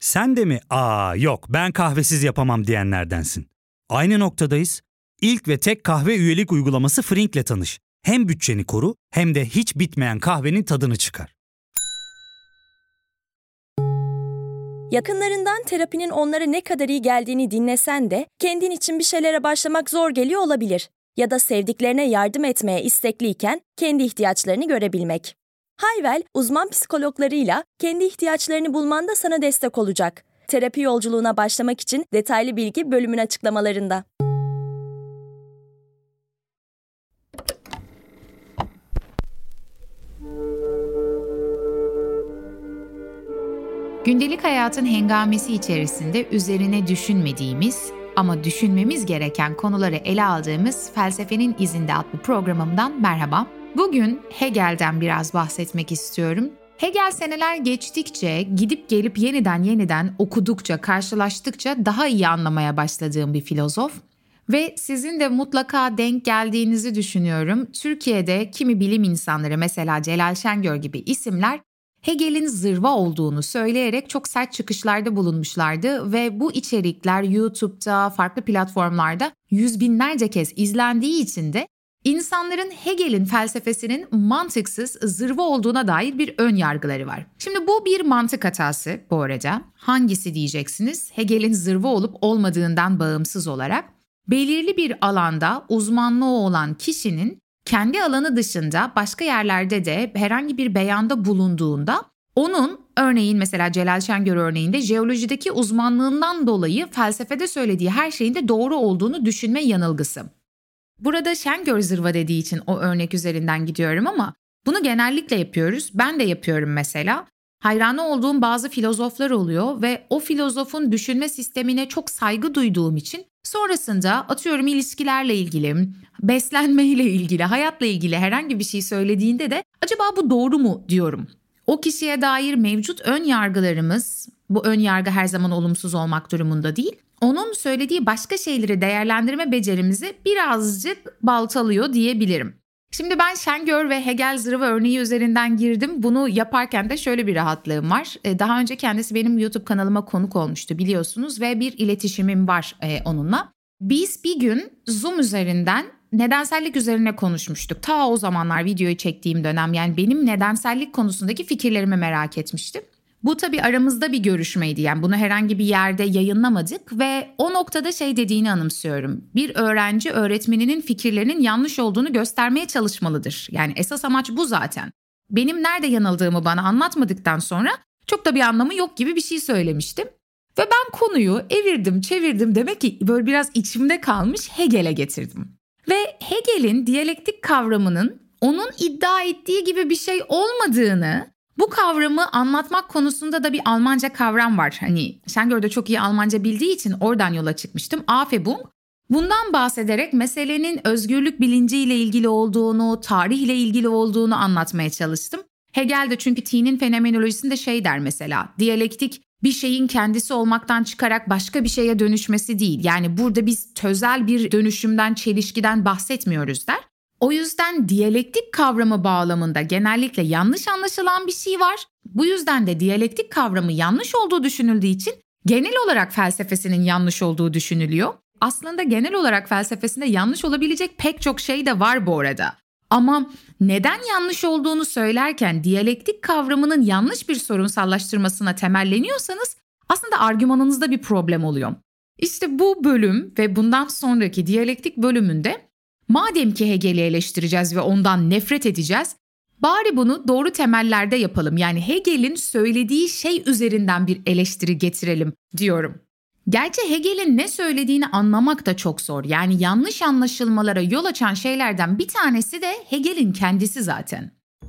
Sen de mi yok ben kahvesiz yapamam diyenlerdensin? Aynı noktadayız. İlk ve tek kahve üyelik uygulaması Frink'le tanış. Hem bütçeni koru hem de hiç bitmeyen kahvenin tadını çıkar. Yakınlarından terapinin onlara ne kadar iyi geldiğini dinlesen de kendin için bir şeylere başlamak zor geliyor olabilir. Ya da sevdiklerine yardım etmeye istekliyken kendi ihtiyaçlarını görebilmek. Hayvel, uzman psikologlarıyla kendi ihtiyaçlarını bulmanda sana destek olacak. Terapi yolculuğuna başlamak için detaylı bilgi bölümün açıklamalarında. Gündelik hayatın hengamesi içerisinde üzerine düşünmediğimiz ama düşünmemiz gereken konuları ele aldığımız Felsefenin İzinde adlı programımdan merhaba. Bugün Hegel'den biraz bahsetmek istiyorum. Hegel seneler geçtikçe, gidip gelip yeniden okudukça, karşılaştıkça daha iyi anlamaya başladığım bir filozof. Ve sizin de mutlaka denk geldiğinizi düşünüyorum. Türkiye'de kimi bilim insanları, mesela Celal Şengör gibi isimler, Hegel'in zırva olduğunu söyleyerek çok sert çıkışlarda bulunmuşlardı ve bu içerikler YouTube'da, farklı platformlarda yüz binlerce kez izlendiği için de insanların Hegel'in felsefesinin mantıksız, zırva olduğuna dair bir ön yargıları var. Şimdi bu bir mantık hatası bu arada. Hangisi diyeceksiniz? Hegel'in zırva olup olmadığından bağımsız olarak belirli bir alanda uzmanlığı olan kişinin kendi alanı dışında başka yerlerde de herhangi bir beyanda bulunduğunda onun, örneğin mesela Celal Şengör örneğinde, jeolojideki uzmanlığından dolayı felsefede söylediği her şeyin de doğru olduğunu düşünme yanılgısı. Burada Şengör zırva dediği için o örnek üzerinden gidiyorum ama bunu genellikle yapıyoruz. Ben de yapıyorum mesela. Hayranı olduğum bazı filozoflar oluyor ve o filozofun düşünme sistemine çok saygı duyduğum için sonrasında atıyorum ilişkilerle ilgili, beslenmeyle ilgili, hayatla ilgili herhangi bir şey söylediğinde de acaba bu doğru mu diyorum. O kişiye dair mevcut ön yargılarımız, bu ön yargı her zaman olumsuz olmak durumunda değil, onun söylediği başka şeyleri değerlendirme becerimizi birazcık baltalıyor diyebilirim. Şimdi ben Şengör ve Hegel zırva örneği üzerinden girdim. Bunu yaparken de şöyle bir rahatlığım var. Daha önce kendisi benim YouTube kanalıma konuk olmuştu biliyorsunuz ve bir iletişimim var onunla. Biz bir gün Zoom üzerinden nedensellik üzerine konuşmuştuk. Ta o zamanlar videoyu çektiğim dönem, yani benim nedensellik konusundaki fikirlerimi merak etmiştim. Bu tabii aramızda bir görüşmeydi, yani bunu herhangi bir yerde yayınlamadık ve o noktada şey dediğini anımsıyorum. Bir öğrenci öğretmeninin fikirlerinin yanlış olduğunu göstermeye çalışmalıdır. Yani esas amaç bu zaten. Benim nerede yanıldığımı bana anlatmadıktan sonra çok da bir anlamı yok gibi bir şey söylemiştim. Ve ben konuyu evirdim çevirdim, demek ki böyle biraz içimde kalmış, Hegel'e getirdim. Ve Hegel'in diyalektik kavramının onun iddia ettiği gibi bir şey olmadığını, bu kavramı anlatmak konusunda da bir Almanca kavram var. Hani Şengör de çok iyi Almanca bildiği için oradan yola çıkmıştım. Afebung. Bundan bahsederek meselenin özgürlük bilinciyle ilgili olduğunu, tarihle ilgili olduğunu anlatmaya çalıştım. Hegel de çünkü T'nin fenomenolojisinde şey der mesela. Diyalektik bir şeyin kendisi olmaktan çıkarak başka bir şeye dönüşmesi değil. Yani burada biz tözel bir dönüşümden, çelişkiden bahsetmiyoruz der. O yüzden diyalektik kavramı bağlamında genellikle yanlış anlaşılan bir şey var. Bu yüzden de diyalektik kavramı yanlış olduğu düşünüldüğü için genel olarak felsefesinin yanlış olduğu düşünülüyor. Aslında genel olarak felsefesinde yanlış olabilecek pek çok şey de var bu arada. Ama neden yanlış olduğunu söylerken diyalektik kavramının yanlış bir sorunsallaştırmasına temelleniyorsanız aslında argümanınızda bir problem oluyor. İşte bu bölüm ve bundan sonraki diyalektik bölümünde madem ki Hegel'i eleştireceğiz ve ondan nefret edeceğiz, bari bunu doğru temellerde yapalım. Yani Hegel'in söylediği şey üzerinden bir eleştiri getirelim diyorum. Gerçi Hegel'in ne söylediğini anlamak da çok zor. Yani yanlış anlaşılmalara yol açan şeylerden bir tanesi de Hegel'in kendisi zaten.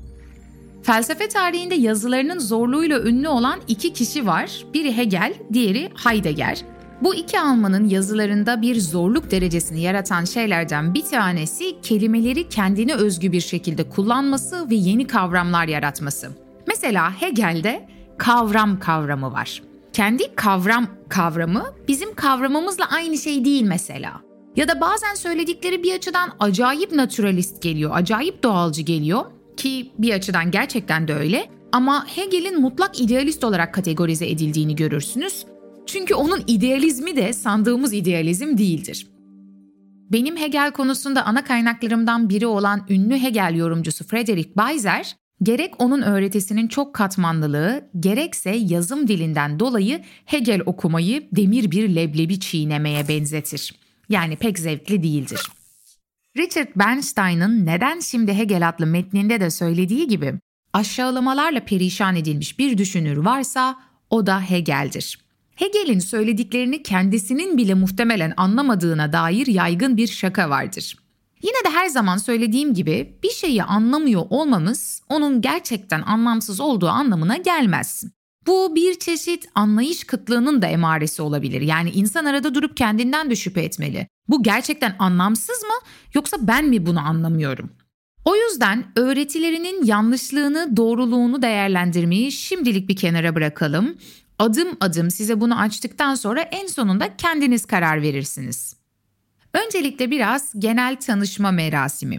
Felsefe tarihinde yazılarının zorluğuyla ünlü olan iki kişi var. Biri Hegel, diğeri Heidegger. Bu iki Almanın yazılarında bir zorluk derecesini yaratan şeylerden bir tanesi kelimeleri kendine özgü bir şekilde kullanması ve yeni kavramlar yaratması. Mesela Hegel'de kavram kavramı var. Kendi kavram kavramı bizim kavramımızla aynı şey değil mesela. Ya da bazen söyledikleri bir açıdan acayip naturalist geliyor, acayip doğalcı geliyor ki bir açıdan gerçekten de öyle. Ama Hegel'in mutlak idealist olarak kategorize edildiğini görürsünüz. Çünkü onun idealizmi de sandığımız idealizm değildir. Benim Hegel konusunda ana kaynaklarımdan biri olan ünlü Hegel yorumcusu Friedrich Beiser, gerek onun öğretisinin çok katmanlılığı, gerekse yazım dilinden dolayı Hegel okumayı demir bir leblebi çiğnemeye benzetir. Yani pek zevkli değildir. Richard Bernstein'ın Neden Şimdi Hegel adlı metninde de söylediği gibi, aşağılamalarla perişan edilmiş bir düşünür varsa o da Hegel'dir. Hegel'in söylediklerini kendisinin bile muhtemelen anlamadığına dair yaygın bir şaka vardır. Yine de her zaman söylediğim gibi bir şeyi anlamıyor olmamız onun gerçekten anlamsız olduğu anlamına gelmez. Bu bir çeşit anlayış kıtlığının da emaresi olabilir. Yani insan arada durup kendinden de şüphe etmeli. Bu gerçekten anlamsız mı yoksa ben mi bunu anlamıyorum? O yüzden öğretilerinin yanlışlığını, doğruluğunu değerlendirmeyi şimdilik bir kenara bırakalım. Adım adım size bunu açtıktan sonra en sonunda kendiniz karar verirsiniz. Öncelikle biraz genel tanışma merasimi.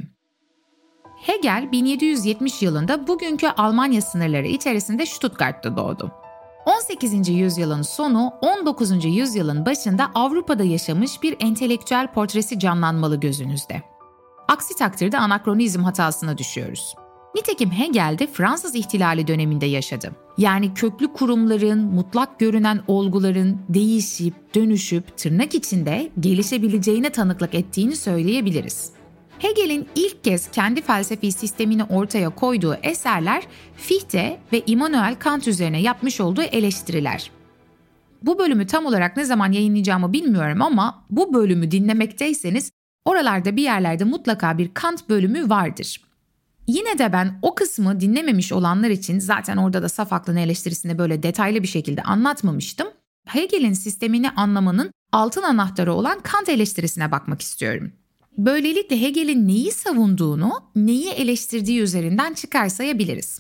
Hegel 1770 yılında bugünkü Almanya sınırları içerisinde Stuttgart'ta doğdu. 18. yüzyılın sonu, 19. yüzyılın başında Avrupa'da yaşamış bir entelektüel portresi canlanmalı gözünüzde. Aksi takdirde anakronizm hatasına düşüyoruz. Nitekim Hegel de Fransız İhtilali döneminde yaşadı. Yani köklü kurumların, mutlak görünen olguların değişip, dönüşüp, tırnak içinde gelişebileceğine tanıklık ettiğini söyleyebiliriz. Hegel'in ilk kez kendi felsefi sistemini ortaya koyduğu eserler Fichte ve Immanuel Kant üzerine yapmış olduğu eleştiriler. Bu bölümü tam olarak ne zaman yayınlayacağımı bilmiyorum ama bu bölümü dinlemekteyseniz oralarda bir yerlerde mutlaka bir Kant bölümü vardır. Yine de ben o kısmı dinlememiş olanlar için zaten orada da saf aklın eleştirisini böyle detaylı bir şekilde anlatmamıştım. Hegel'in sistemini anlamanın altın anahtarı olan Kant eleştirisine bakmak istiyorum. Böylelikle Hegel'in neyi savunduğunu, neyi eleştirdiği üzerinden çıkarsayabiliriz.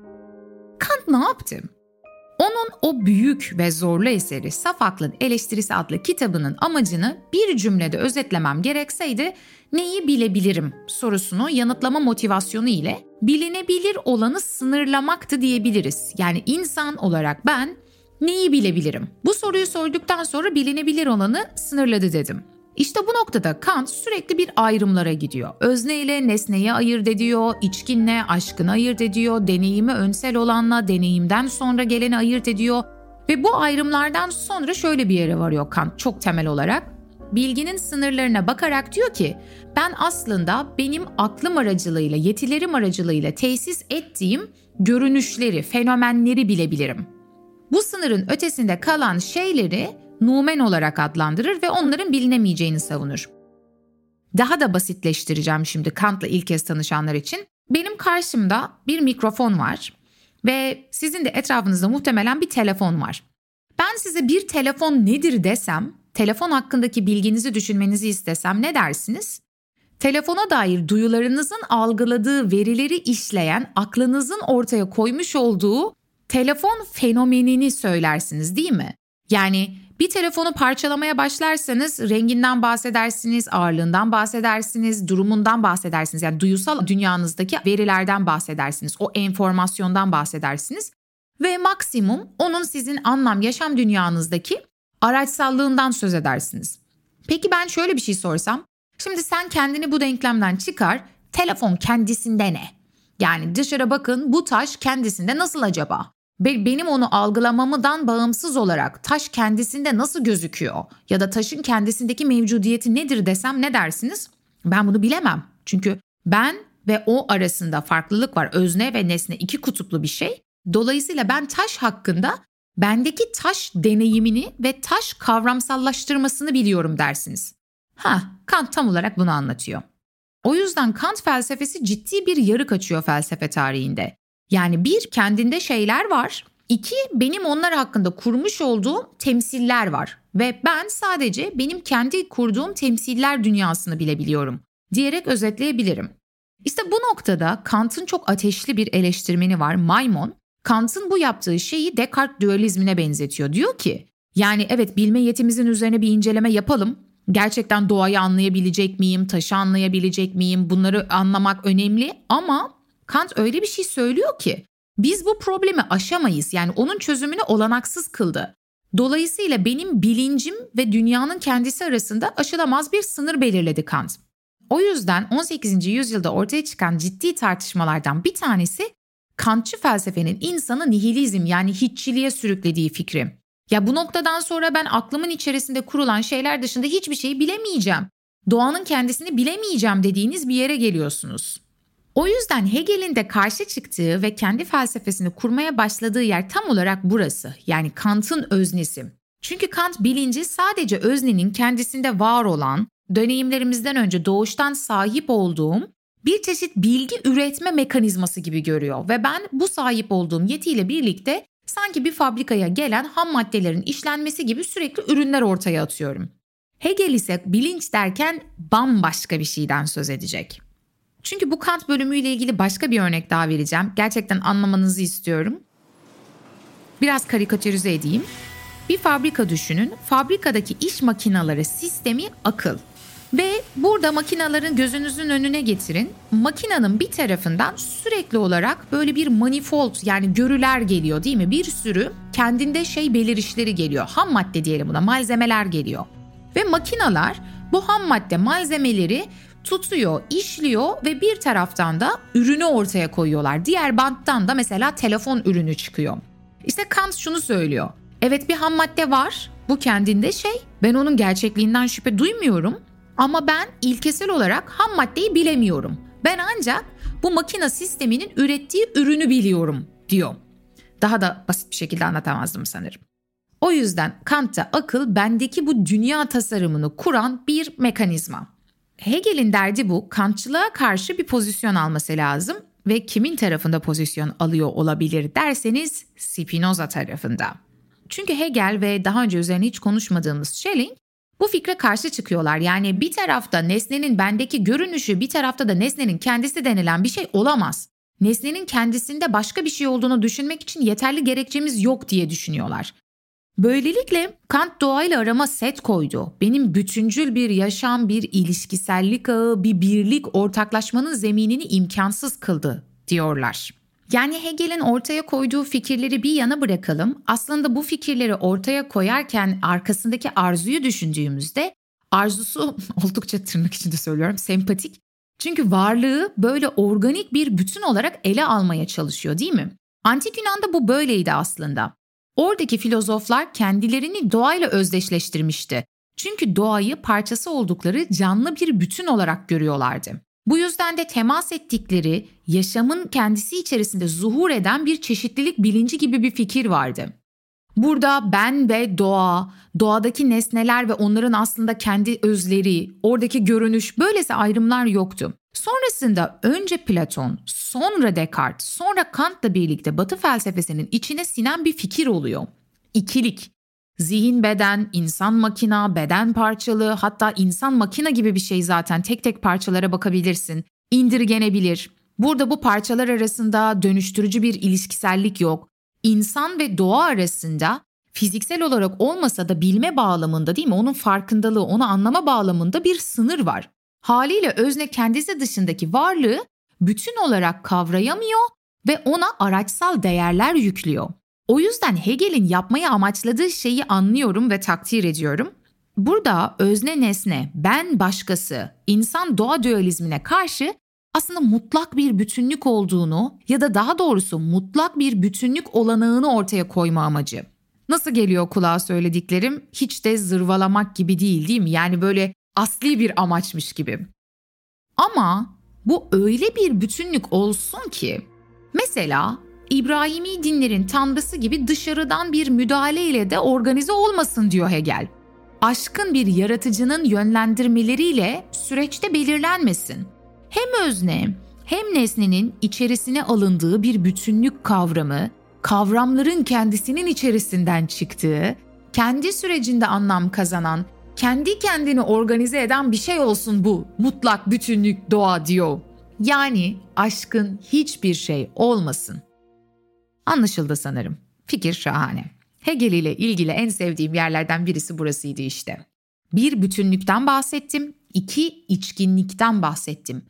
Kant ne yaptı? Onun o büyük ve zorlu eseri Saf Aklın Eleştirisi adlı kitabının amacını bir cümlede özetlemem gerekseydi, neyi bilebilirim sorusunu yanıtlama motivasyonu ile bilinebilir olanı sınırlamaktı diyebiliriz. Yani insan olarak ben neyi bilebilirim? Bu soruyu sorduktan sonra bilinebilir olanı sınırladı dedim. İşte bu noktada Kant sürekli bir ayrımlara gidiyor. Özne ile nesneyi ayırt ediyor, içkinle aşkını ayırt ediyor, deneyimi önsel olanla deneyimden sonra geleni ayırt ediyor. Ve bu ayrımlardan sonra şöyle bir yere varıyor Kant çok temel olarak. Bilginin sınırlarına bakarak diyor ki, ben aslında benim aklım aracılığıyla, yetilerim aracılığıyla tesis ettiğim görünüşleri, fenomenleri bilebilirim. Bu sınırın ötesinde kalan şeyleri numen olarak adlandırır ve onların bilinemeyeceğini savunur. Daha da basitleştireceğim şimdi Kant'la ilk kez tanışanlar için. Benim karşımda bir mikrofon var ve sizin de etrafınızda muhtemelen bir telefon var. Ben size bir telefon nedir desem, telefon hakkındaki bilginizi düşünmenizi istesem ne dersiniz? Telefona dair duyularınızın algıladığı verileri işleyen, aklınızın ortaya koymuş olduğu telefon fenomenini söylersiniz değil mi? Yani bir telefonu parçalamaya başlarsanız renginden bahsedersiniz, ağırlığından bahsedersiniz, durumundan bahsedersiniz. Yani duyusal dünyanızdaki verilerden bahsedersiniz, o enformasyondan bahsedersiniz. Ve maksimum onun sizin anlam, yaşam dünyanızdaki araçsallığından söz edersiniz. Peki ben şöyle bir şey sorsam, şimdi sen kendini bu denklemden çıkar, telefon kendisinde ne? Yani dışarı bakın, bu taş kendisinde nasıl acaba? Benim onu algılamamdan bağımsız olarak taş kendisinde nasıl gözüküyor ya da taşın kendisindeki mevcudiyeti nedir desem ne dersiniz? Ben bunu bilemem. Çünkü ben ve o arasında farklılık var. Özne ve nesne iki kutuplu bir şey. Dolayısıyla ben taş hakkında bendeki taş deneyimini ve taş kavramsallaştırmasını biliyorum dersiniz. Kant tam olarak bunu anlatıyor. O yüzden Kant felsefesi ciddi bir yarık açıyor felsefe tarihinde. Yani bir, kendinde şeyler var. İki, benim onlar hakkında kurmuş olduğum temsiller var. Ve ben sadece benim kendi kurduğum temsiller dünyasını bilebiliyorum diyerek özetleyebilirim. İşte bu noktada Kant'ın çok ateşli bir eleştirmeni var, Maimon. Kant'ın bu yaptığı şeyi Descartes dualizmine benzetiyor. Diyor ki, yani evet bilme yetimizin üzerine bir inceleme yapalım. Gerçekten doğayı anlayabilecek miyim, taşı anlayabilecek miyim, bunları anlamak önemli ama Kant öyle bir şey söylüyor ki Biz bu problemi aşamayız, yani onun çözümünü olanaksız kıldı. Dolayısıyla benim bilincim ve dünyanın kendisi arasında aşılamaz bir sınır belirledi Kant. O yüzden 18. yüzyılda ortaya çıkan ciddi tartışmalardan bir tanesi Kantçı felsefenin insanı nihilizm, yani hiççiliğe sürüklediği fikri. Ya bu noktadan sonra ben aklımın içerisinde kurulan şeyler dışında hiçbir şeyi bilemeyeceğim, doğanın kendisini bilemeyeceğim dediğiniz bir yere geliyorsunuz. O yüzden Hegel'in de karşı çıktığı ve kendi felsefesini kurmaya başladığı yer tam olarak burası, yani Kant'ın öznesi. Çünkü Kant bilinci sadece öznenin kendisinde var olan, deneyimlerimizden önce doğuştan sahip olduğum bir çeşit bilgi üretme mekanizması gibi görüyor ve ben bu sahip olduğum yetiyle birlikte sanki bir fabrikaya gelen ham maddelerin işlenmesi gibi sürekli ürünler ortaya atıyorum. Hegel ise bilinç derken bambaşka bir şeyden söz edecek. Çünkü bu Kant bölümüyle ilgili başka bir örnek daha vereceğim. Gerçekten anlamanızı istiyorum. Biraz karikatürize edeyim. Bir fabrika düşünün. Fabrikadaki iş makineleri sistemi akıl. Ve burada makinaların gözünüzün önüne getirin. Makinenin bir tarafından sürekli olarak böyle bir manifold, yani görüler geliyor değil mi? Bir sürü kendinde belirişleri geliyor. Ham madde diyelim buna, malzemeler geliyor. Ve makineler bu ham madde malzemeleri tutuyor, işliyor ve bir taraftan da ürünü ortaya koyuyorlar. Diğer banttan da mesela telefon ürünü çıkıyor. İşte Kant şunu söylüyor. Evet, bir ham madde var. Bu kendinde ben onun gerçekliğinden şüphe duymuyorum. Ama ben ilkesel olarak ham maddeyi bilemiyorum. Ben ancak bu makine sisteminin ürettiği ürünü biliyorum diyor. Daha da basit bir şekilde anlatamazdım sanırım. O yüzden Kant'ta akıl bendeki bu dünya tasarımını kuran bir mekanizma. Hegel'in derdi bu. Kantçılığa karşı bir pozisyon alması lazım ve kimin tarafında pozisyon alıyor olabilir derseniz Spinoza tarafında. Çünkü Hegel ve daha önce üzerine hiç konuşmadığımız Schelling bu fikre karşı çıkıyorlar. Yani bir tarafta nesnenin bendeki görünüşü, bir tarafta da nesnenin kendisi denilen bir şey olamaz. Nesnenin kendisinde başka bir şey olduğunu düşünmek için yeterli gerekçemiz yok diye düşünüyorlar. Böylelikle Kant doğayla arama set koydu. Benim bütüncül bir yaşam, bir ilişkisellik ağı, bir birlik, ortaklaşmanın zeminini imkansız kıldı diyorlar. Yani Hegel'in ortaya koyduğu fikirleri bir yana bırakalım. Aslında bu fikirleri ortaya koyarken arkasındaki arzuyu düşündüğümüzde, arzusu oldukça tırnak içinde söylüyorum, sempatik. Çünkü varlığı böyle organik bir bütün olarak ele almaya çalışıyor, değil mi? Antik Yunan'da bu böyleydi aslında. Oradaki filozoflar kendilerini doğayla özdeşleştirmişti. Çünkü doğayı parçası oldukları canlı bir bütün olarak görüyorlardı. Bu yüzden de temas ettikleri yaşamın kendisi içerisinde zuhur eden bir çeşitlilik bilinci gibi bir fikir vardı. Burada ben ve doğa, doğadaki nesneler ve onların aslında kendi özleri, oradaki görünüş, böylesi ayrımlar yoktu. Sonrasında önce Platon, sonra Descartes, sonra Kant'la birlikte Batı felsefesinin içine sinen bir fikir oluyor. İkilik. Zihin beden, insan makina, beden parçalı, hatta insan makina gibi bir şey zaten, tek tek parçalara bakabilirsin. İndirgenebilir. Burada bu parçalar arasında dönüştürücü bir ilişkisellik yok. İnsan ve doğa arasında fiziksel olarak olmasa da bilme bağlamında, değil mi? Onun farkındalığı, onu anlama bağlamında bir sınır var. Haliyle özne kendisi dışındaki varlığı bütün olarak kavrayamıyor ve ona araçsal değerler yüklüyor. O yüzden Hegel'in yapmayı amaçladığı şeyi anlıyorum ve takdir ediyorum. Burada özne nesne, ben başkası, insan doğa dualizmine karşı aslında mutlak bir bütünlük olduğunu ya da daha doğrusu mutlak bir bütünlük olanağını ortaya koyma amacı. Nasıl geliyor kulağa söylediklerim? Hiç de zırvalamak gibi değil mi? Yani böyle asli bir amaçmış gibi. Ama bu öyle bir bütünlük olsun ki, mesela İbrahimi dinlerin tanrısı gibi dışarıdan bir müdahaleyle de organize olmasın diyor Hegel. Aşkın bir yaratıcının yönlendirmeleriyle süreçte belirlenmesin. Hem özne hem nesnenin içerisine alındığı bir bütünlük kavramı, kavramların kendisinin içerisinden çıktığı, kendi sürecinde anlam kazanan, kendi kendini organize eden bir şey olsun bu mutlak bütünlük doğa diyor. Yani aşkın hiçbir şey olmasın. Anlaşıldı sanırım. Fikir şahane. Hegel ile ilgili en sevdiğim yerlerden birisi burasıydı işte. Bir bütünlükten bahsettim, iki içkinlikten bahsettim.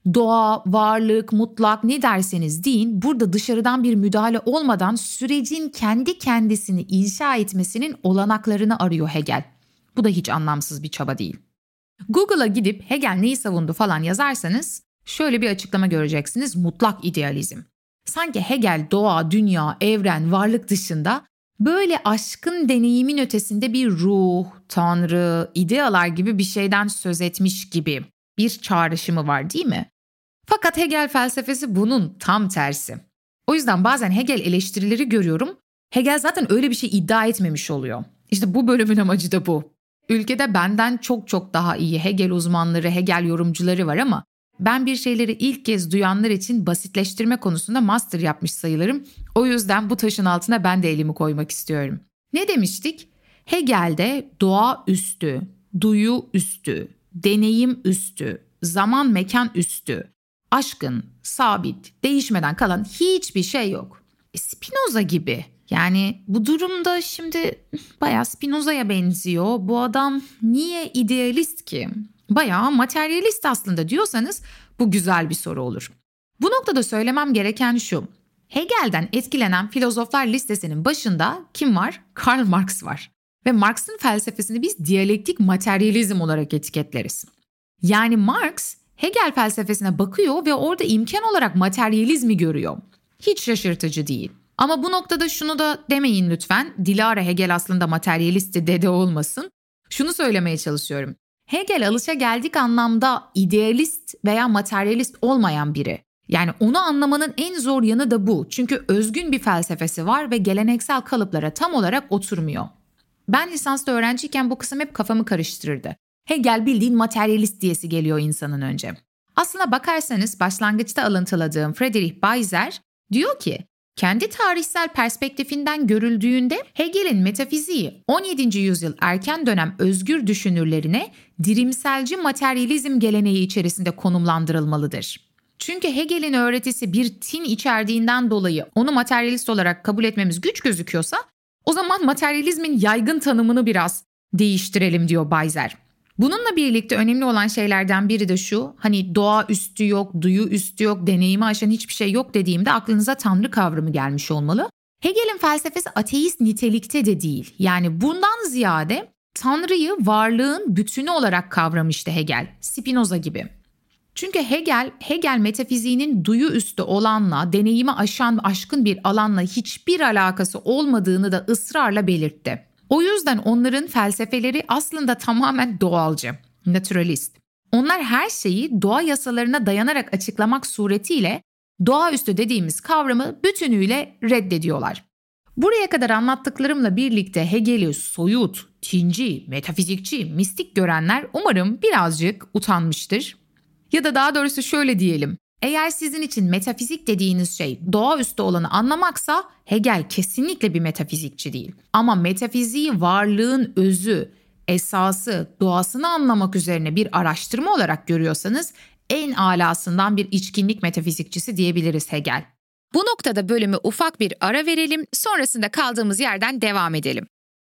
Doğa, varlık, mutlak ne derseniz deyin, burada dışarıdan bir müdahale olmadan sürecin kendi kendisini inşa etmesinin olanaklarını arıyor Hegel. Bu da hiç anlamsız bir çaba değil. Google'a gidip Hegel neyi savundu falan yazarsanız şöyle bir açıklama göreceksiniz: mutlak idealizm. Sanki Hegel doğa, dünya, evren, varlık dışında böyle aşkın deneyimin ötesinde bir ruh, tanrı, idealar gibi bir şeyden söz etmiş gibi bir çağrışımı var, değil mi? Fakat Hegel felsefesi bunun tam tersi. O yüzden bazen Hegel eleştirileri görüyorum. Hegel zaten öyle bir şey iddia etmemiş oluyor. İşte bu bölümün amacı da bu. Ülkede benden çok daha iyi Hegel uzmanları, Hegel yorumcuları var ama ben bir şeyleri ilk kez duyanlar için basitleştirme konusunda master yapmış sayılırım. O yüzden bu taşın altına ben de elimi koymak istiyorum. Ne demiştik? Hegel'de doğa üstü, duyu üstü, deneyim üstü, zaman mekan üstü, aşkın, sabit, değişmeden kalan hiçbir şey yok. Spinoza gibi. Yani bu durumda şimdi bayağı Spinoza'ya benziyor. Bu adam niye idealist ki? Bayağı materyalist aslında diyorsanız bu güzel bir soru olur. Bu noktada söylemem gereken şu: Hegel'den etkilenen filozoflar listesinin başında kim var? Karl Marx var. Ve Marx'ın felsefesini biz diyalektik materyalizm olarak etiketleriz. Yani Marx Hegel felsefesine bakıyor ve orada imkan olarak materyalizmi görüyor. Hiç şaşırtıcı değil. Ama bu noktada şunu da demeyin lütfen. Dilara Hegel aslında materyalisti dede olmasın. Şunu söylemeye çalışıyorum. Hegel alışageldik anlamda idealist veya materyalist olmayan biri. Yani onu anlamanın en zor yanı da bu. Çünkü özgün bir felsefesi var ve geleneksel kalıplara tam olarak oturmuyor. Ben lisansta öğrenciyken bu kısım hep kafamı karıştırırdı. Hegel bildiğin materyalist diyesi geliyor insanın önce. Aslına bakarsanız başlangıçta alıntıladığım Friedrich Bayzer diyor ki, kendi tarihsel perspektifinden görüldüğünde Hegel'in metafiziği 17. yüzyıl erken dönem özgür düşünürlerine dirimselci materyalizm geleneği içerisinde konumlandırılmalıdır. Çünkü Hegel'in öğretisi bir tin içerdiğinden dolayı onu materyalist olarak kabul etmemiz güç gözüküyorsa, o zaman materyalizmin yaygın tanımını biraz değiştirelim diyor Bayzer. Bununla birlikte önemli olan şeylerden biri de şu: hani doğa üstü yok, duyu üstü yok, deneyimi aşan hiçbir şey yok dediğimde aklınıza tanrı kavramı gelmiş olmalı. Hegel'in felsefesi ateist nitelikte de değil. Yani bundan ziyade tanrıyı varlığın bütünü olarak kavramıştı Hegel, Spinoza gibi. Çünkü Hegel metafiziğinin duyu üstü olanla, deneyimi aşan aşkın bir alanla hiçbir alakası olmadığını da ısrarla belirtti. O yüzden onların felsefeleri aslında tamamen doğalcı, naturalist. Onlar her şeyi doğa yasalarına dayanarak açıklamak suretiyle doğaüstü dediğimiz kavramı bütünüyle reddediyorlar. Buraya kadar anlattıklarımla birlikte Hegel'i soyut, tinci, metafizikçi, mistik görenler umarım birazcık utanmıştır. Ya da daha doğrusu şöyle diyelim. Eğer sizin için metafizik dediğiniz şey doğaüstü olanı anlamaksa Hegel kesinlikle bir metafizikçi değil. Ama metafiziği varlığın özü, esası, doğasını anlamak üzerine bir araştırma olarak görüyorsanız en alasından bir içkinlik metafizikçisi diyebiliriz Hegel. Bu noktada bölümü ufak bir ara verelim, sonrasında kaldığımız yerden devam edelim.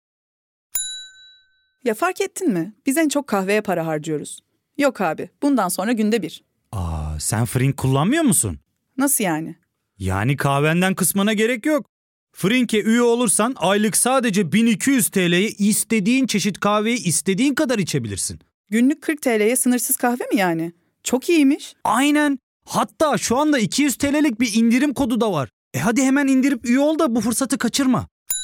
Ya fark ettin mi? Biz en çok kahveye para harcıyoruz. Yok abi, bundan sonra günde bir. Sen Frink kullanmıyor musun? Nasıl yani? Yani kahvenden kısmına gerek yok. Frink'e üye olursan aylık sadece 1200 TL'ye istediğin çeşit kahveyi istediğin kadar içebilirsin. Günlük 40 TL'ye sınırsız kahve mi yani? Çok iyiymiş. Aynen. Hatta şu anda 200 TL'lik bir indirim kodu da var. Hadi hemen indirip üye ol da bu fırsatı kaçırma.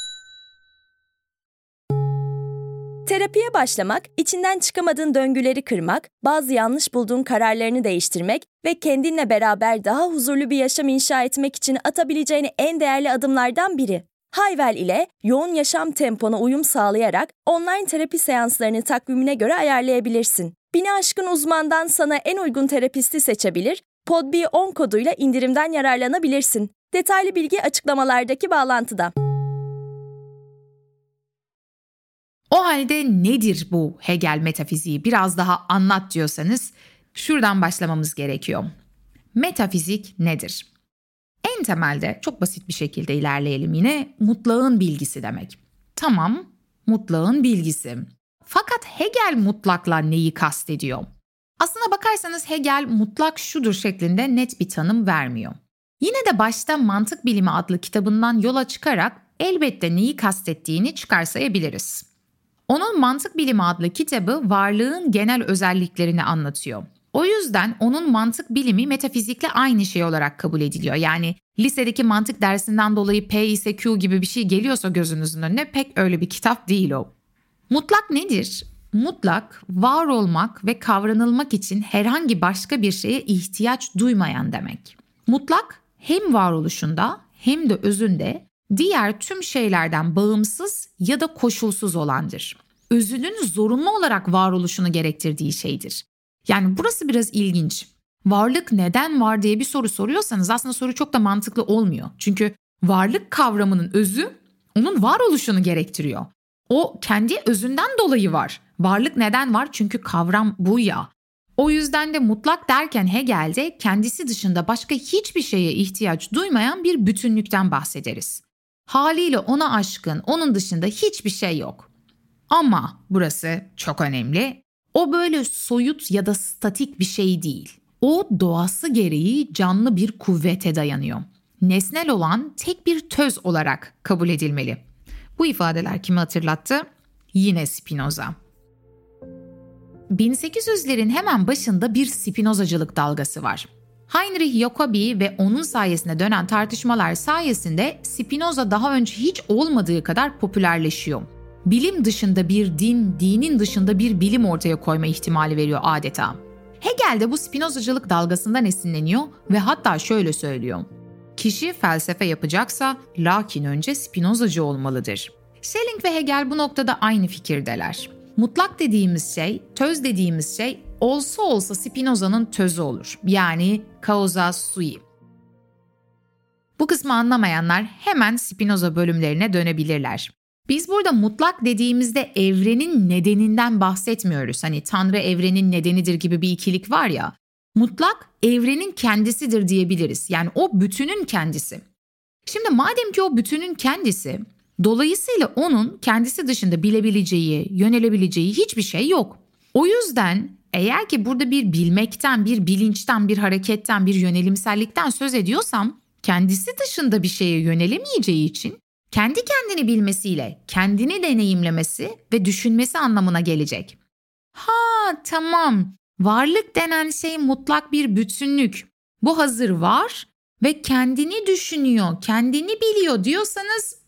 Terapiye başlamak, içinden çıkamadığın döngüleri kırmak, bazı yanlış bulduğun kararlarını değiştirmek ve kendinle beraber daha huzurlu bir yaşam inşa etmek için atabileceğin en değerli adımlardan biri. Hayvel ile yoğun yaşam tempona uyum sağlayarak online terapi seanslarını takvimine göre ayarlayabilirsin. 1000'i aşkın uzmandan sana en uygun terapisti seçebilir, PodB10 koduyla indirimden yararlanabilirsin. Detaylı bilgi açıklamalardaki bağlantıda. O halde nedir bu Hegel metafiziği? Biraz daha anlat diyorsanız şuradan başlamamız gerekiyor. Metafizik nedir? En temelde çok basit bir şekilde ilerleyelim yine. Mutlağın bilgisi demek. Tamam, mutlağın bilgisi. Fakat Hegel mutlakla neyi kastediyor? Aslına bakarsanız Hegel mutlak şudur şeklinde net bir tanım vermiyor. Yine de başta Mantık Bilimi adlı kitabından yola çıkarak elbette neyi kastettiğini çıkarsayabiliriz. Onun Mantık Bilimi adlı kitabı varlığın genel özelliklerini anlatıyor. O yüzden onun mantık bilimi metafizikle aynı şey olarak kabul ediliyor. Yani lisedeki mantık dersinden dolayı P ise Q gibi bir şey geliyorsa gözünüzün önüne pek öyle bir kitap değil o. Mutlak nedir? Mutlak, var olmak ve kavranılmak için herhangi başka bir şeye ihtiyaç duymayan demek. Mutlak hem varoluşunda hem de özünde diğer tüm şeylerden bağımsız ya da koşulsuz olandır. Özünün zorunlu olarak varoluşunu gerektirdiği şeydir. Yani burası biraz ilginç. Varlık neden var diye bir soru soruyorsanız aslında soru çok da mantıklı olmuyor. Çünkü varlık kavramının özü onun varoluşunu gerektiriyor. O kendi özünden dolayı var. Varlık neden var? Çünkü kavram bu ya. O yüzden de mutlak derken Hegel'de kendisi dışında başka hiçbir şeye ihtiyaç duymayan bir bütünlükten bahsederiz. Haliyle ona aşkın, onun dışında hiçbir şey yok. Ama burası çok önemli. O böyle soyut ya da statik bir şey değil. O doğası gereği canlı bir kuvvete dayanıyor. Nesnel olan tek bir töz olarak kabul edilmeli. Bu ifadeler kimi hatırlattı? Yine Spinoza. 1800'lerin hemen başında bir Spinozacılık dalgası var. Heinrich Jacobi ve onun sayesinde dönen tartışmalar sayesinde Spinoza daha önce hiç olmadığı kadar popülerleşiyor. Bilim dışında bir din, dinin dışında bir bilim ortaya koyma ihtimali veriyor adeta. Hegel de bu Spinozacılık dalgasından esinleniyor ve hatta şöyle söylüyor. Kişi felsefe yapacaksa lakin önce Spinozacı olmalıdır. Schelling ve Hegel bu noktada aynı fikirdeler. Mutlak dediğimiz şey, töz dediğimiz şey olsa olsa Spinoza'nın tözü olur. Yani causa sui. Bu kısmı anlamayanlar hemen Spinoza bölümlerine dönebilirler. Biz burada mutlak dediğimizde evrenin nedeninden bahsetmiyoruz. Hani Tanrı evrenin nedenidir gibi bir ikilik var ya. Mutlak evrenin kendisidir diyebiliriz. Yani o bütünün kendisi. Şimdi madem ki o bütünün kendisi, dolayısıyla onun kendisi dışında bilebileceği, yönelebileceği hiçbir şey yok. O yüzden eğer ki burada bir bilmekten, bir bilinçten, bir hareketten, bir yönelimsellikten söz ediyorsam, kendisi dışında bir şeye yönelemeyeceği için kendi kendini bilmesiyle kendini deneyimlemesi ve düşünmesi anlamına gelecek. Ha tamam, varlık denen şey mutlak bir bütünlük. Bu hazır var ve kendini düşünüyor, kendini biliyor diyorsanız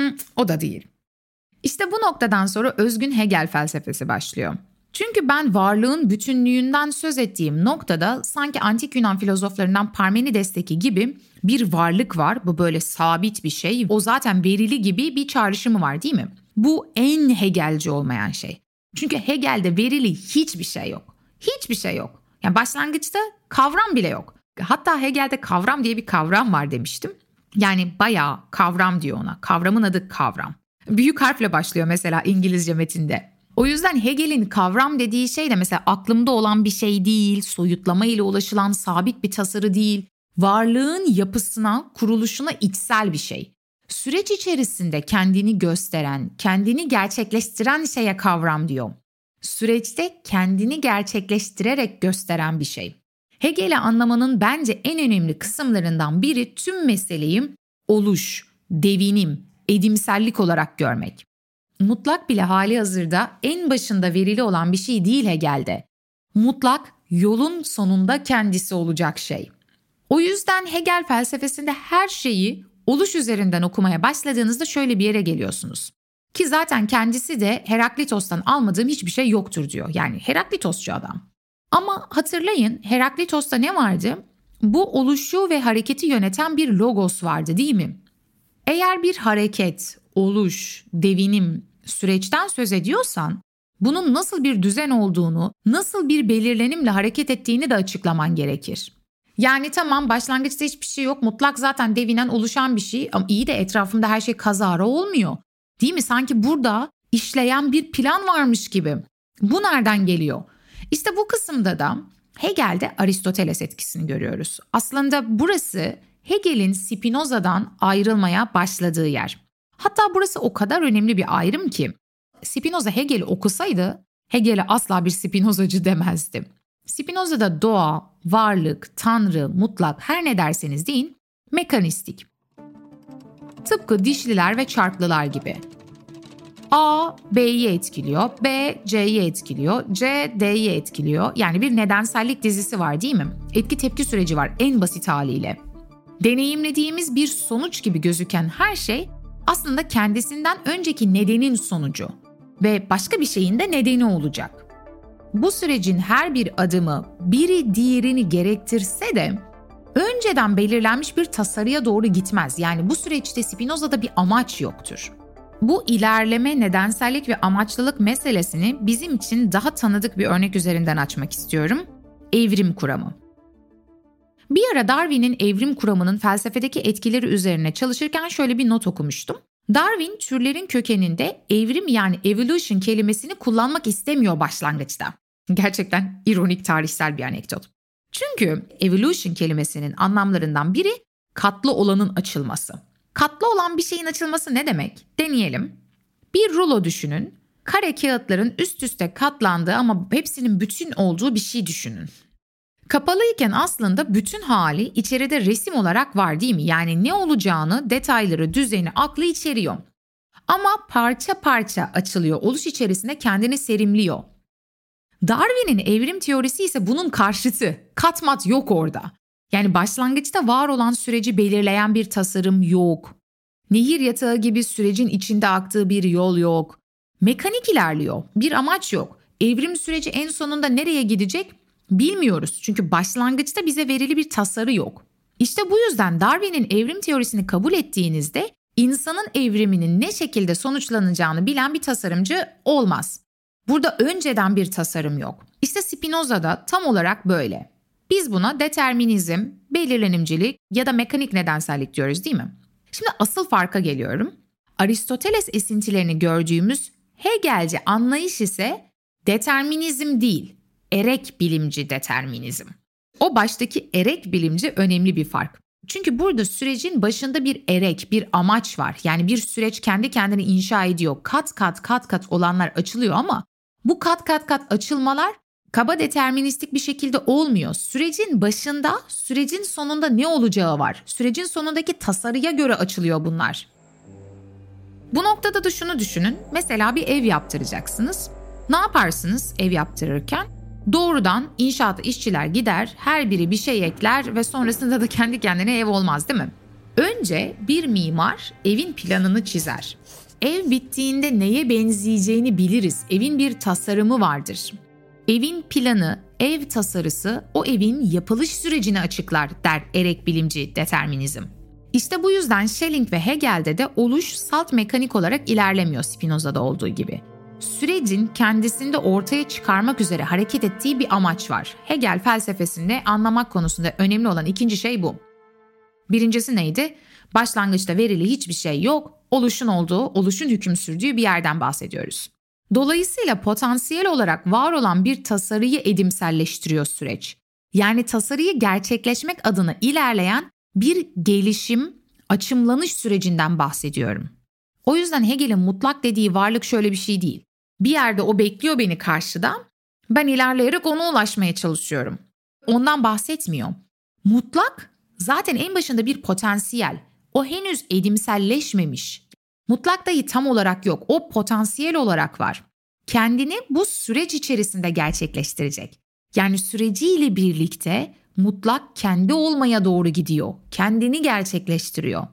o da değil. İşte bu noktadan sonra özgün Hegel felsefesi başlıyor. Çünkü ben varlığın bütünlüğünden söz ettiğim noktada sanki antik Yunan filozoflarından Parmenides'teki gibi bir varlık var. Bu böyle sabit bir şey. O zaten verili gibi bir çağrışımı var değil mi? Bu en Hegelci olmayan şey. Çünkü Hegel'de verili hiçbir şey yok. Hiçbir şey yok. Yani başlangıçta kavram bile yok. Hatta Hegel'de kavram diye bir kavram var demiştim. Yani bayağı kavram diyor ona. Kavramın adı kavram. Büyük harfle başlıyor mesela İngilizce metinde. O yüzden Hegel'in kavram dediği şey de mesela aklımda olan bir şey değil, soyutlama ile ulaşılan sabit bir tasarı değil, varlığın yapısına, kuruluşuna içsel bir şey. Süreç içerisinde kendini gösteren, kendini gerçekleştiren şeye kavram diyor. Süreçte kendini gerçekleştirerek gösteren bir şey. Hegel'i anlamanın bence en önemli kısımlarından biri tüm meseleyi oluş, devinim, edimsellik olarak görmek. Mutlak bile hali hazırda en başında verili olan bir şey değil Hegel'de. Mutlak yolun sonunda kendisi olacak şey. O yüzden Hegel felsefesinde her şeyi oluş üzerinden okumaya başladığınızda şöyle bir yere geliyorsunuz. Ki zaten kendisi de Heraklitos'tan almadığım hiçbir şey yoktur diyor. Yani Heraklitosçu adam. Ama hatırlayın Heraklitos'ta ne vardı? Bu oluşu ve hareketi yöneten bir logos vardı değil mi? Eğer bir hareket, oluş, devinim, süreçten söz ediyorsan bunun nasıl bir düzen olduğunu, nasıl bir belirlenimle hareket ettiğini de açıklaman gerekir. Yani tamam başlangıçta hiçbir şey yok, mutlak zaten devinen oluşan bir şey ama iyi de etrafımda her şey kazara olmuyor. Değil mi? Sanki burada işleyen bir plan varmış gibi. Bu nereden geliyor? İşte bu kısımda da Hegel'de Aristoteles etkisini görüyoruz. Aslında burası Hegel'in Spinoza'dan ayrılmaya başladığı yer. Hatta burası o kadar önemli bir ayrım ki Spinoza Hegel'i okusaydı Hegel'e asla bir Spinozacı demezdi. Spinoza'da doğa, varlık, tanrı, mutlak her ne derseniz deyin mekanistik. Tıpkı dişliler ve çarklılar gibi. A, B'yi etkiliyor, B, C'yi etkiliyor, C, D'yi etkiliyor. Yani bir nedensellik dizisi var değil mi? Etki tepki süreci var en basit haliyle. Deneyimlediğimiz bir sonuç gibi gözüken her şey aslında kendisinden önceki nedenin sonucu ve başka bir şeyin de nedeni olacak. Bu sürecin her bir adımı biri diğerini gerektirse de önceden belirlenmiş bir tasarıya doğru gitmez. Yani bu süreçte Spinoza'da bir amaç yoktur. Bu ilerleme, nedensellik ve amaçlılık meselesini bizim için daha tanıdık bir örnek üzerinden açmak istiyorum. Evrim kuramı. Bir ara Darwin'in evrim kuramının felsefedeki etkileri üzerine çalışırken şöyle bir not okumuştum. Darwin türlerin kökeninde evrim yani evolution kelimesini kullanmak istemiyor başlangıçta. Gerçekten ironik tarihsel bir anekdot. Çünkü evolution kelimesinin anlamlarından biri katlı olanın açılması. Katlı olan bir şeyin açılması ne demek? Deneyelim. Bir rulo düşünün. Kare kağıtların üst üste katlandığı ama hepsinin bütün olduğu bir şey düşünün. Kapalıyken aslında bütün hali içeride resim olarak var değil mi? Yani ne olacağını, detayları, düzeni, aklı içeriyor. Ama parça parça açılıyor, oluş içerisinde kendini serimliyor. Darwin'in evrim teorisi ise bunun karşıtı. Katmat yok orada. Yani başlangıçta var olan süreci belirleyen bir tasarım yok. Nehir yatağı gibi sürecin içinde aktığı bir yol yok. Mekanik ilerliyor, bir amaç yok. Evrim süreci en sonunda nereye gidecek bilmiyoruz. Çünkü başlangıçta bize verili bir tasarı yok. İşte bu yüzden Darwin'in evrim teorisini kabul ettiğinizde insanın evriminin ne şekilde sonuçlanacağını bilen bir tasarımcı olmaz. Burada önceden bir tasarım yok. İşte Spinoza'da tam olarak böyle. Biz buna determinizm, belirlenimcilik ya da mekanik nedensellik diyoruz değil mi? Şimdi asıl farka geliyorum. Aristoteles esintilerini gördüğümüz Hegelci anlayış ise determinizm değil, erek bilimci determinizm. O baştaki erek bilimci önemli bir fark. Çünkü burada sürecin başında bir erek, bir amaç var. Yani bir süreç kendi kendini inşa ediyor. Kat kat olanlar açılıyor ama bu kat açılmalar kaba deterministik bir şekilde olmuyor. Sürecin başında, sürecin sonunda ne olacağı var. Sürecin sonundaki tasarıya göre açılıyor bunlar. Bu noktada da şunu düşünün. Mesela bir ev yaptıracaksınız. Ne yaparsınız ev yaptırırken? Doğrudan inşaat işçiler gider, her biri bir şey ekler ve sonrasında da kendi kendine ev olmaz değil mi? Önce bir mimar evin planını çizer. Ev bittiğinde neye benzeyeceğini biliriz. Evin bir tasarımı vardır. Evin planı, ev tasarısı o evin yapılış sürecini açıklar der erek bilimci determinizm. İşte bu yüzden Schelling ve Hegel'de de oluş salt mekanik olarak ilerlemiyor Spinoza'da olduğu gibi. Sürecin kendisinde ortaya çıkarmak üzere hareket ettiği bir amaç var. Hegel felsefesinde anlamak konusunda önemli olan ikinci şey bu. Birincisi neydi? Başlangıçta verili hiçbir şey yok, oluşun olduğu, oluşun hüküm sürdüğü bir yerden bahsediyoruz. Dolayısıyla potansiyel olarak var olan bir tasarıyı edimselleştiriyor süreç. Yani tasarıyı gerçekleşmek adına ilerleyen bir gelişim, açımlanış sürecinden bahsediyorum. O yüzden Hegel'in mutlak dediği varlık şöyle bir şey değil. Bir yerde o bekliyor beni karşıda, ben ilerleyerek ona ulaşmaya çalışıyorum. Ondan bahsetmiyor. Mutlak zaten en başında bir potansiyel. O henüz edimselleşmemiş. Mutlak dahi tam olarak yok. O potansiyel olarak var. Kendini bu süreç içerisinde gerçekleştirecek. Yani süreciyle birlikte mutlak kendi olmaya doğru gidiyor. Kendini gerçekleştiriyor.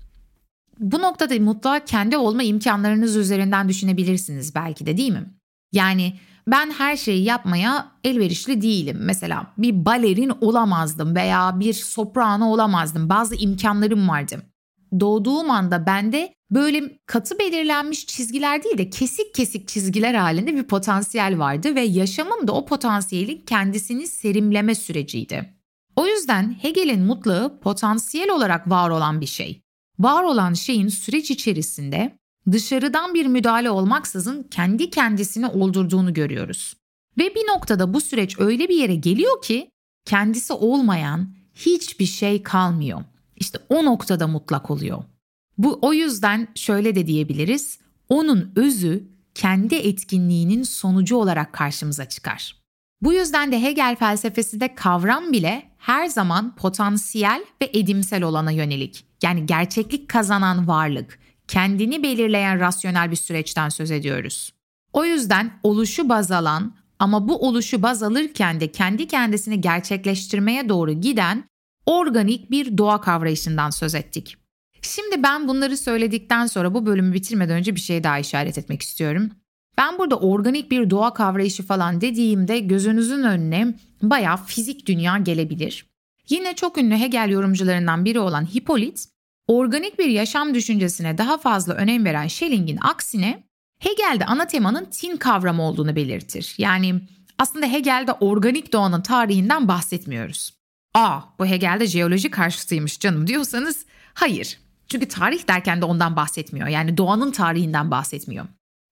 Bu noktada mutlak kendi olma imkanlarınız üzerinden düşünebilirsiniz belki de değil mi? Yani ben her şeyi yapmaya elverişli değilim. Mesela bir balerin olamazdım veya bir soprano olamazdım. Bazı imkanlarım vardı. Doğduğum anda bende böyle katı belirlenmiş çizgiler değil de kesik kesik çizgiler halinde bir potansiyel vardı ve yaşamım da o potansiyelin kendisini serimleme süreciydi. O yüzden Hegel'in mutlağı potansiyel olarak var olan bir şey. Var olan şeyin süreç içerisinde dışarıdan bir müdahale olmaksızın kendi kendisini oldurduğunu görüyoruz. Ve bir noktada bu süreç öyle bir yere geliyor ki kendisi olmayan hiçbir şey kalmıyor. İşte o noktada mutlak oluyor. Bu o yüzden şöyle de diyebiliriz. Onun özü kendi etkinliğinin sonucu olarak karşımıza çıkar. Bu yüzden de Hegel felsefesinde kavram bile her zaman potansiyel ve edimsel olana yönelik. Yani gerçeklik kazanan varlık, kendini belirleyen rasyonel bir süreçten söz ediyoruz. O yüzden oluşu baz alan ama bu oluşu baz alırken de kendi kendisini gerçekleştirmeye doğru giden organik bir doğa kavrayışından söz ettik. Şimdi ben bunları söyledikten sonra bu bölümü bitirmeden önce bir şey daha işaret etmek istiyorum. Ben burada organik bir doğa kavrayışı falan dediğimde gözünüzün önüne bayağı fizik dünya gelebilir. Yine çok ünlü Hegel yorumcularından biri olan Hippolit, organik bir yaşam düşüncesine daha fazla önem veren Schelling'in aksine Hegel'de ana temanın tin kavramı olduğunu belirtir. Yani aslında Hegel'de organik doğanın tarihinden bahsetmiyoruz. Bu Hegel'de jeoloji karşıtıymış canım diyorsanız hayır. Çünkü tarih derken de ondan bahsetmiyor. Yani doğanın tarihinden bahsetmiyor.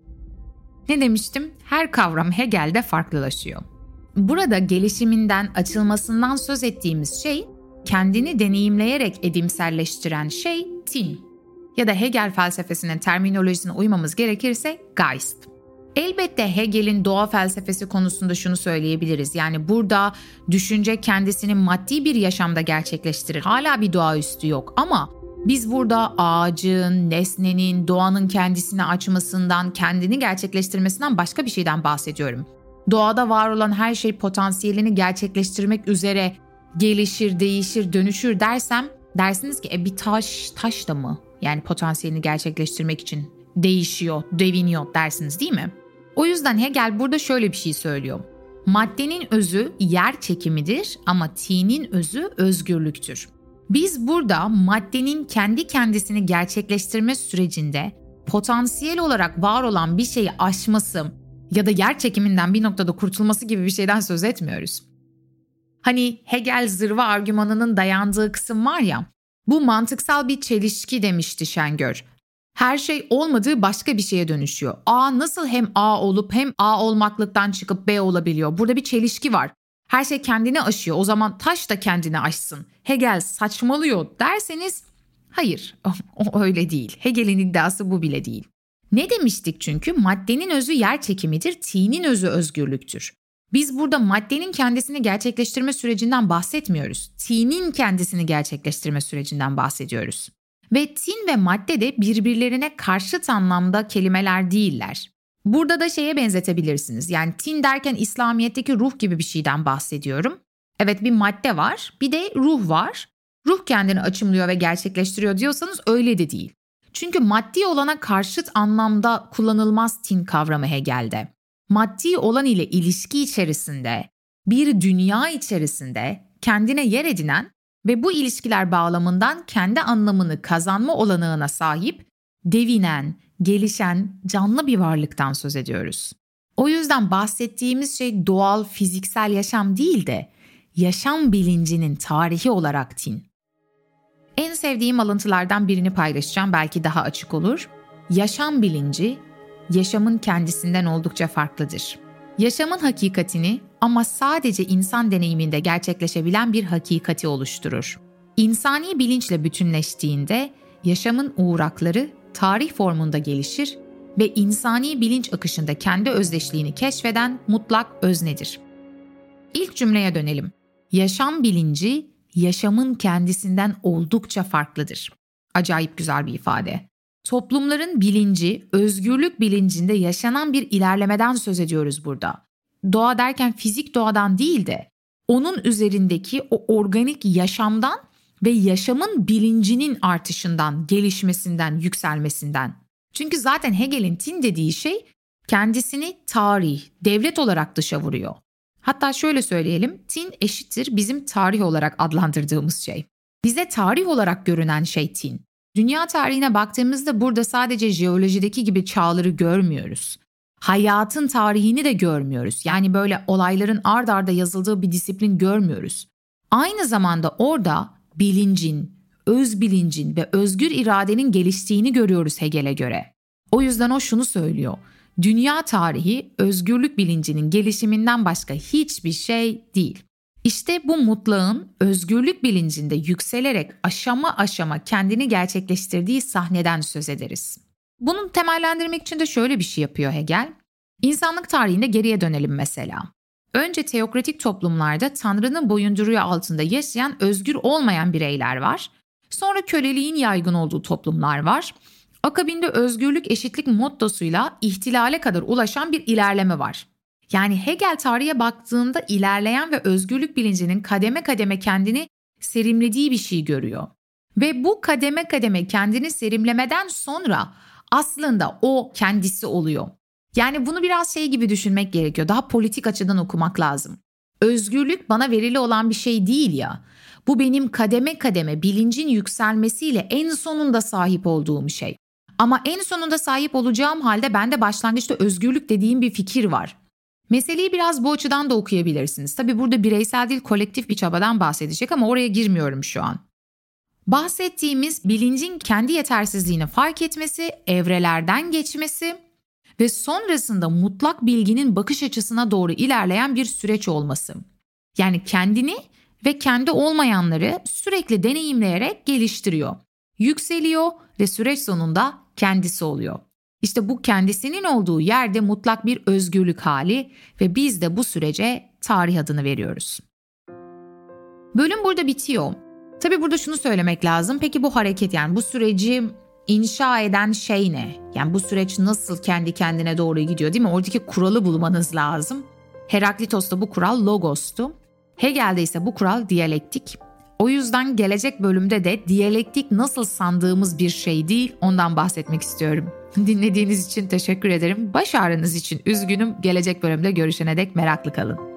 Ne demiştim? Her kavram Hegel'de farklılaşıyor. Burada gelişiminden, açılmasından söz ettiğimiz şey, kendini deneyimleyerek edimselleştiren şey tin. Ya da Hegel felsefesinin terminolojisine uymamız gerekirse Geist. Elbette Hegel'in doğa felsefesi konusunda şunu söyleyebiliriz. Yani burada düşünce kendisini maddi bir yaşamda gerçekleştirir. Hala bir doğaüstü yok ama biz burada ağacın, nesnenin, doğanın kendisini açmasından, kendini gerçekleştirmesinden başka bir şeyden bahsediyorum. Doğada var olan her şey potansiyelini gerçekleştirmek üzere gelişir, değişir, dönüşür dersem dersiniz ki bir taş da mı? Yani potansiyelini gerçekleştirmek için değişiyor, deviniyor dersiniz değil mi? O yüzden Hegel burada şöyle bir şey söylüyor. Maddenin özü yer çekimidir ama tinin özü özgürlüktür. Biz burada maddenin kendi kendisini gerçekleştirme sürecinde potansiyel olarak var olan bir şeyi aşması ya da yer çekiminden bir noktada kurtulması gibi bir şeyden söz etmiyoruz. Hani Hegel zırva argümanının dayandığı kısım var ya, bu mantıksal bir çelişki demişti Şengör. Her şey olmadığı başka bir şeye dönüşüyor. A nasıl hem A olup hem A olmaklıktan çıkıp B olabiliyor? Burada bir çelişki var. Her şey kendini aşıyor. O zaman taş da kendini aşsın. Hegel saçmalıyor derseniz hayır, o öyle değil. Hegel'in iddiası bu bile değil. Ne demiştik çünkü? Maddenin özü yer çekimidir, tinin özü özgürlüktür. Biz burada maddenin kendisini gerçekleştirme sürecinden bahsetmiyoruz. Tinin kendisini gerçekleştirme sürecinden bahsediyoruz. Ve tin ve madde de birbirlerine karşıt anlamda kelimeler değiller. Burada da şeye benzetebilirsiniz. Yani tin derken İslamiyet'teki ruh gibi bir şeyden bahsediyorum. Evet bir madde var, bir de ruh var. Ruh kendini açımlıyor ve gerçekleştiriyor diyorsanız öyle de değil. Çünkü maddi olana karşıt anlamda kullanılmaz tin kavramı Hegel'de. Maddi olan ile ilişki içerisinde, bir dünya içerisinde kendine yer edinen ve bu ilişkiler bağlamından kendi anlamını kazanma olanağına sahip, devinen, gelişen, canlı bir varlıktan söz ediyoruz. O yüzden bahsettiğimiz şey doğal, fiziksel yaşam değil de yaşam bilincinin tarihi olarak tin. En sevdiğim alıntılardan birini paylaşacağım, belki daha açık olur. Yaşam bilinci, yaşamın kendisinden oldukça farklıdır. Yaşamın hakikatini ama sadece insan deneyiminde gerçekleşebilen bir hakikati oluşturur. İnsani bilinçle bütünleştiğinde yaşamın uğrakları tarih formunda gelişir ve insani bilinç akışında kendi özdeşliğini keşfeden mutlak öznedir. İlk cümleye dönelim. Yaşam bilinci, yaşamın kendisinden oldukça farklıdır. Acayip güzel bir ifade. Toplumların bilinci, özgürlük bilincinde yaşanan bir ilerlemeden söz ediyoruz burada. Doğa derken fizik doğadan değil de onun üzerindeki o organik yaşamdan ve yaşamın bilincinin artışından, gelişmesinden, yükselmesinden. Çünkü zaten Hegel'in tin dediği şey kendisini tarih, devlet olarak dışa vuruyor. Hatta şöyle söyleyelim, tin eşittir bizim tarih olarak adlandırdığımız şey. Bize tarih olarak görünen şey tin. Dünya tarihine baktığımızda burada sadece jeolojideki gibi çağları görmüyoruz. Hayatın tarihini de görmüyoruz. Yani böyle olayların ard arda yazıldığı bir disiplin görmüyoruz. Aynı zamanda orada bilincin, öz bilincin ve özgür iradenin geliştiğini görüyoruz Hegel'e göre. O yüzden o şunu söylüyor. Dünya tarihi özgürlük bilincinin gelişiminden başka hiçbir şey değil. İşte bu mutlağın özgürlük bilincinde yükselerek aşama aşama kendini gerçekleştirdiği sahneden söz ederiz. Bunu temellendirmek için de şöyle bir şey yapıyor Hegel. İnsanlık tarihinde geriye dönelim mesela. Önce teokratik toplumlarda Tanrı'nın boyunduruğu altında yaşayan özgür olmayan bireyler var. Sonra köleliğin yaygın olduğu toplumlar var. Akabinde özgürlük eşitlik mottosuyla ihtilale kadar ulaşan bir ilerleme var. Yani Hegel tarihe baktığında ilerleyen ve özgürlük bilincinin kademe kademe kendini serimlediği bir şey görüyor. Ve bu kademe kademe kendini serimlemeden sonra aslında o kendisi oluyor. Yani bunu biraz şey gibi düşünmek gerekiyor. Daha politik açıdan okumak lazım. Özgürlük bana verili olan bir şey değil ya. Bu benim kademe kademe bilincin yükselmesiyle en sonunda sahip olduğum şey. Ama en sonunda sahip olacağım halde bende başlangıçta özgürlük dediğim bir fikir var. Meseleyi biraz bu açıdan da okuyabilirsiniz. Tabii burada bireysel değil kolektif bir çabadan bahsedecek ama oraya girmiyorum şu an. Bahsettiğimiz bilincin kendi yetersizliğini fark etmesi, evrelerden geçmesi ve sonrasında mutlak bilginin bakış açısına doğru ilerleyen bir süreç olması. Yani kendini ve kendi olmayanları sürekli deneyimleyerek geliştiriyor. Yükseliyor ve süreç sonunda kendisi oluyor. İşte bu kendisinin olduğu yerde mutlak bir özgürlük hali ve biz de bu sürece tarih adını veriyoruz. Bölüm burada bitiyor. Tabii burada şunu söylemek lazım. Peki bu hareket yani bu süreci inşa eden şey ne? Yani bu süreç nasıl kendi kendine doğru gidiyor değil mi? Oradaki kuralı bulmanız lazım. Heraklitos'ta bu kural logos'tu. Hegel'de ise bu kural diyalektik. O yüzden gelecek bölümde de diyalektik nasıl sandığımız bir şey değil ondan bahsetmek istiyorum. Dinlediğiniz için teşekkür ederim. Baş ağrınız için üzgünüm. Gelecek bölümde görüşene dek meraklı kalın.